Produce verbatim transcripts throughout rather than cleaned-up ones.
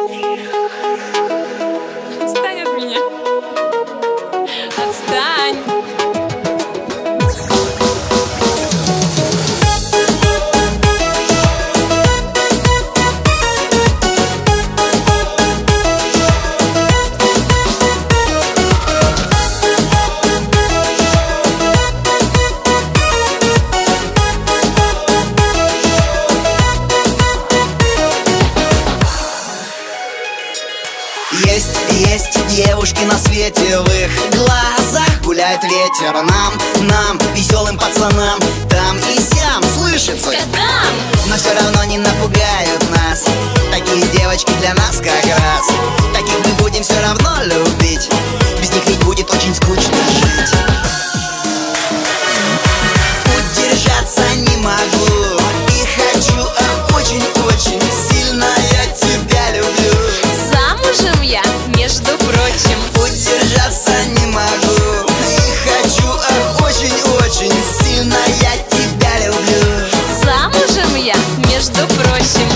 Отстань от меня. Отстань. Есть, есть девушки на свете, в их глазах гуляет ветер. Нам, нам, веселым пацанам, там и сям слышится Кадам! но все равно не напугают нас. Такие девочки для нас как раз. Таких мы будем все равно любить. Без них ведь будет очень скучно жить. Удержаться не могу и хочу, а очень-очень сильно я тебя люблю. Замужем я, между прочим. Удержаться не могу и хочу, а очень-очень сильно я тебя люблю. Замужем я, между прочим.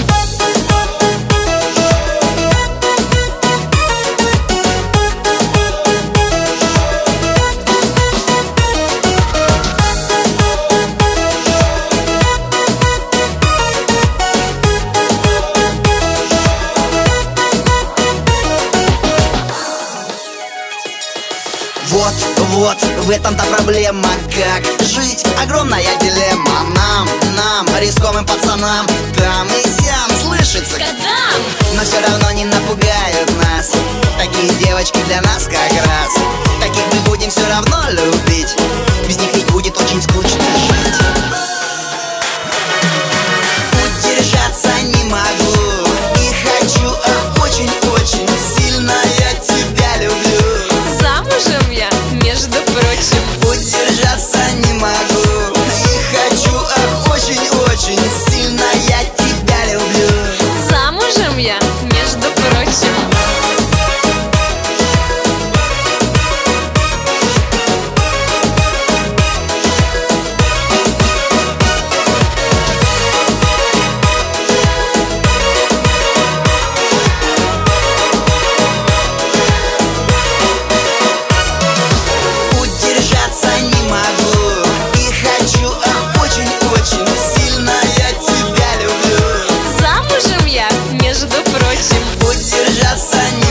Вот, вот, в этом-то проблема. Как жить? Огромная дилемма. Нам, нам, рисковым пацанам, там и сям слышится Кадам! но все равно не напугают нас. Такие девочки для нас как раз. Таких мы будем все равно любить. Без них ведь будет очень скучно жить. Удержаться не могу и хочу, а очень-очень сильно я тебя люблю. Замужем я, между прочим. Удержаться не могу и хочу, а очень-очень сильно я тебя люблю. Замужем я, между прочим. Удержаться не могу и хочу, а очень-очень сильно я тебя люблю. Замужем я, между прочим. Удержаться не